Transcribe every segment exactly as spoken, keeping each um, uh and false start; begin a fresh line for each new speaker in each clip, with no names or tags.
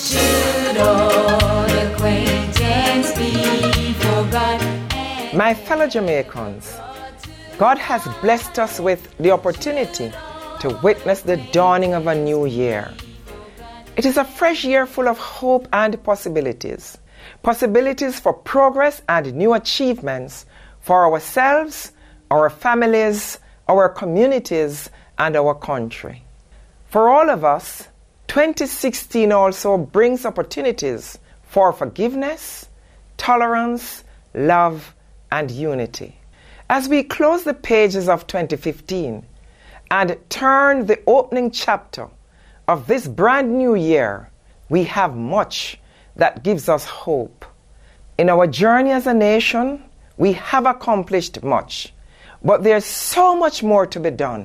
Should all acquaintance be forgot?
My fellow Jamaicans, God has blessed us with the opportunity to witness the dawning of a new year. It is a fresh year full of hope and possibilities. Possibilities for progress and new achievements for ourselves, our families, our communities, and our country. For all of us, twenty sixteen also brings opportunities for forgiveness, tolerance, love, and unity. As we close the pages of twenty fifteen and turn the opening chapter of this brand new year, we have much that gives us hope. In our journey as a nation, we have accomplished much, but there's so much more to be done.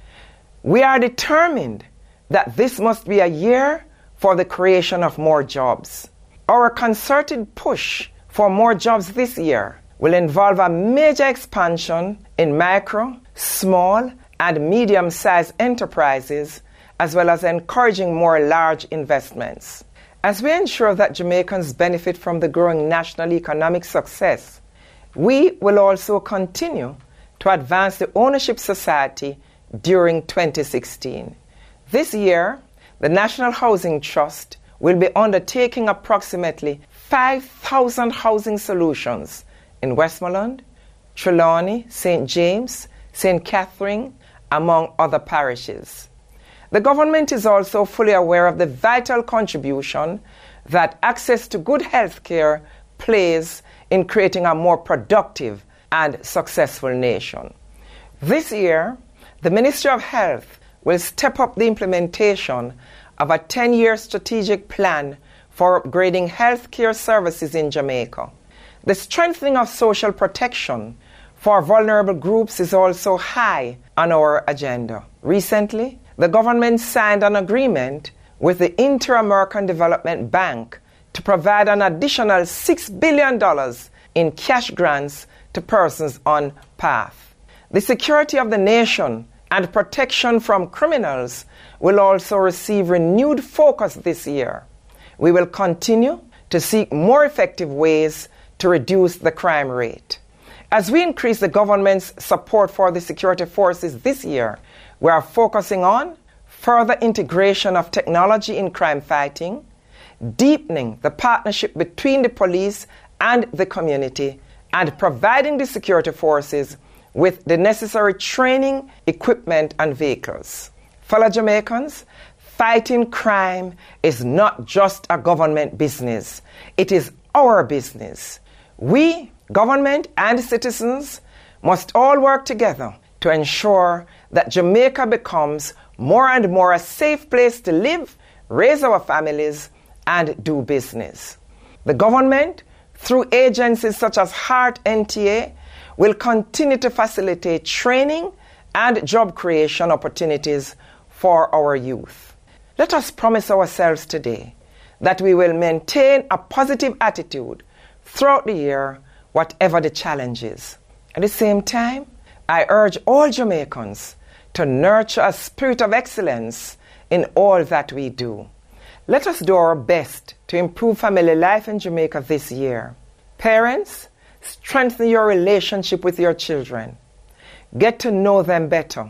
We are determined that this must be a year for the creation of more jobs. Our concerted push for more jobs this year will involve a major expansion in micro, small, and medium-sized enterprises, as well as encouraging more large investments. As we ensure that Jamaicans benefit from the growing national economic success, we will also continue to advance the ownership society during twenty sixteen. This year, the National Housing Trust will be undertaking approximately five thousand housing solutions in Westmoreland, Trelawney, Saint James, Saint Catherine, among other parishes. The government is also fully aware of the vital contribution that access to good health care plays in creating a more productive and successful nation. This year, the Ministry of Health will step up the implementation of a ten-year strategic plan for upgrading healthcare services in Jamaica. The strengthening of social protection for vulnerable groups is also high on our agenda. Recently, the government signed an agreement with the Inter-American Development Bank to provide an additional six billion dollars in cash grants to persons on P A T H. The security of the nation and protection from criminals will also receive renewed focus this year. We will continue to seek more effective ways to reduce the crime rate. As we increase the government's support for the security forces this year, we are focusing on further integration of technology in crime fighting, deepening the partnership between the police and the community, and providing the security forces with the necessary training, equipment, and vehicles. Fellow Jamaicans, fighting crime is not just a government business. It is our business. We, government and citizens, must all work together to ensure that Jamaica becomes more and more a safe place to live, raise our families, and do business. The government, through agencies such as HEART N T A, will continue to facilitate training and job creation opportunities for our youth. Let us promise ourselves today that we will maintain a positive attitude throughout the year, whatever the challenges. At the same time, I urge all Jamaicans to nurture a spirit of excellence in all that we do. Let us do our best to improve family life in Jamaica this year. Parents, strengthen your relationship with your children. Get to know them better.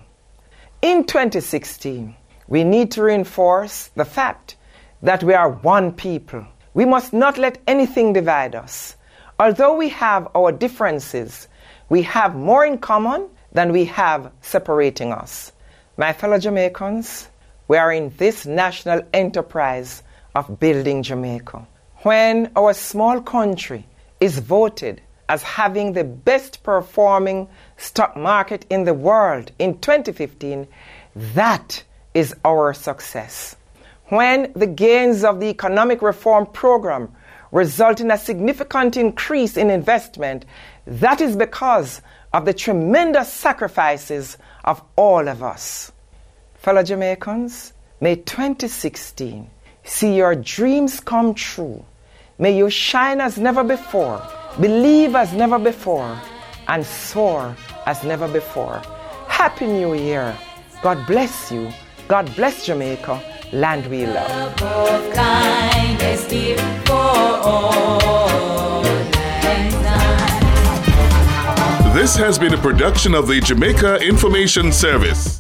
In twenty sixteen, we need to reinforce the fact that we are one people. We must not let anything divide us. Although we have our differences, we have more in common than we have separating us. My fellow Jamaicans, we are in this national enterprise of building Jamaica. When our small country is voted as having the best performing stock market in the world in twenty fifteen, that is our success. When the gains of the economic reform program result in a significant increase in investment, that is because of the tremendous sacrifices of all of us. Fellow Jamaicans, may twenty sixteen see your dreams come true. May you shine as never before, believe as never before, and soar as never before. Happy New Year. God bless you. God bless Jamaica, land we love.
This has been a production of the Jamaica Information Service.